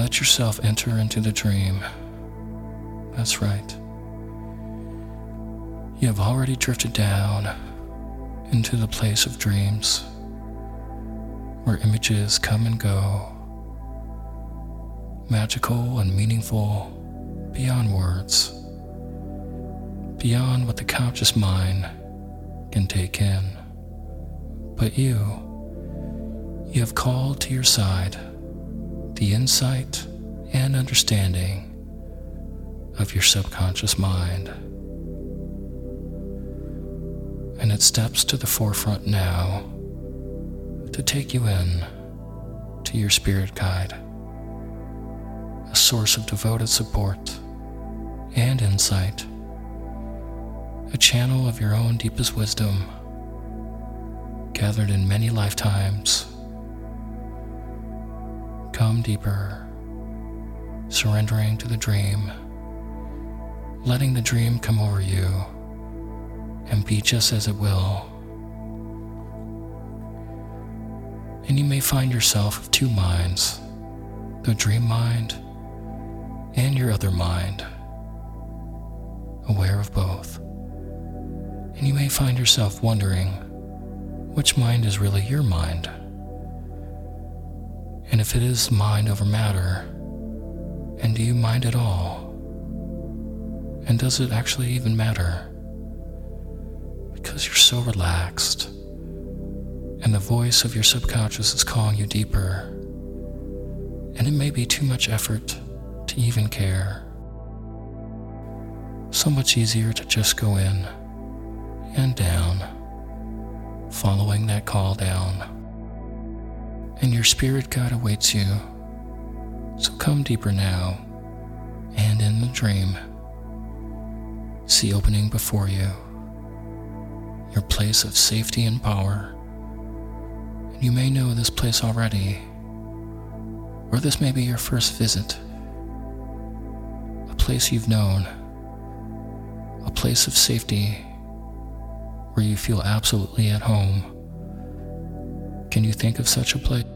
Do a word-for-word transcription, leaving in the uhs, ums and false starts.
let yourself enter into the dream. That's right. You have already drifted down into the place of dreams, where images come and go, magical and meaningful beyond words, beyond what the conscious mind can take in. But you, you have called to your side the insight and understanding of your subconscious mind. And it steps to the forefront now to take you in to your spirit guide, a source of devoted support and insight, a channel of your own deepest wisdom, gathered in many lifetimes. Come deeper, surrendering to the dream, letting the dream come over you and be just as it will. And you may find yourself of two minds, the dream mind and your other mind, aware of both. And you may find yourself wondering which mind is really your mind, and if it is mind over matter, and do you mind at all? And does it actually even matter? Because you're so relaxed, and the voice of your subconscious is calling you deeper, and it may be too much effort to even care. So much easier to just go in and down, following that call down. And your spirit guide awaits you. So come deeper now, and in the dream, see opening before you, your place of safety and power. And you may know this place already, or this may be your first visit, a place you've known, a place of safety where you feel absolutely at home. Can you think of such a place?